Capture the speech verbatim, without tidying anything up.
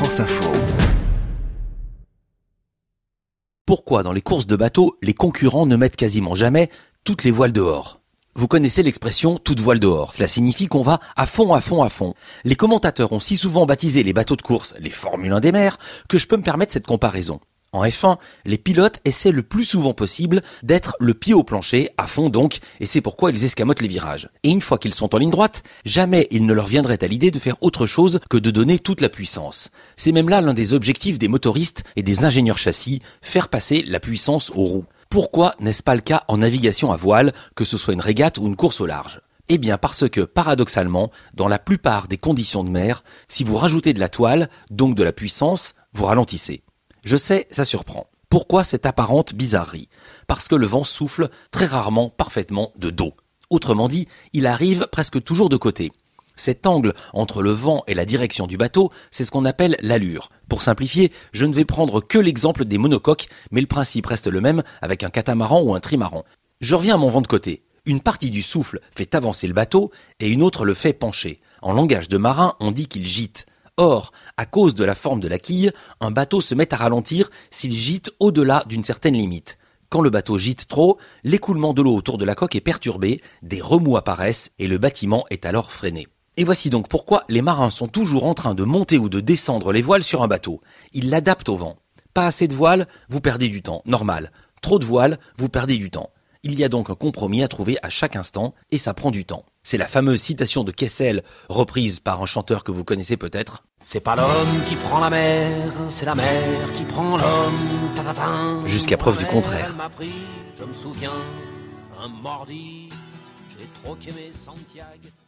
France Info. Pourquoi dans les courses de bateau, les concurrents ne mettent quasiment jamais toutes les voiles dehors ? Vous connaissez l'expression « toute voile dehors ». Cela signifie qu'on va à fond, à fond, à fond. Les commentateurs ont si souvent baptisé les bateaux de course les Formule un des mers que je peux me permettre cette comparaison. En F un, les pilotes essaient le plus souvent possible d'être le pied au plancher, à fond donc, et c'est pourquoi ils escamotent les virages. Et une fois qu'ils sont en ligne droite, jamais il ne leur viendrait à l'idée de faire autre chose que de donner toute la puissance. C'est même là l'un des objectifs des motoristes et des ingénieurs châssis, faire passer la puissance aux roues. Pourquoi n'est-ce pas le cas en navigation à voile, que ce soit une régate ou une course au large ? Eh bien parce que, paradoxalement, dans la plupart des conditions de mer, si vous rajoutez de la toile, donc de la puissance, vous ralentissez. Je sais, ça surprend. Pourquoi cette apparente bizarrerie ? Parce que le vent souffle très rarement parfaitement de dos. Autrement dit, il arrive presque toujours de côté. Cet angle entre le vent et la direction du bateau, c'est ce qu'on appelle l'allure. Pour simplifier, je ne vais prendre que l'exemple des monocoques, mais le principe reste le même avec un catamaran ou un trimaran. Je reviens à mon vent de côté. Une partie du souffle fait avancer le bateau et une autre le fait pencher. En langage de marin, on dit qu'il gîte. Or, à cause de la forme de la quille, un bateau se met à ralentir s'il gîte au-delà d'une certaine limite. Quand le bateau gîte trop, l'écoulement de l'eau autour de la coque est perturbé, des remous apparaissent et le bâtiment est alors freiné. Et voici donc pourquoi les marins sont toujours en train de monter ou de descendre les voiles sur un bateau. Ils l'adaptent au vent. Pas assez de voiles, vous perdez du temps, normal. Trop de voiles, vous perdez du temps. Il y a donc un compromis à trouver à chaque instant, et ça prend du temps. C'est la fameuse citation de Kessel, reprise par un chanteur que vous connaissez peut-être. C'est pas l'homme qui prend la mer, c'est la mer qui prend l'homme. Ta-ta-ta. Jusqu'à preuve du contraire. Elle m'a pris, je me souviens, un mardi, j'ai troqué mes Santiago.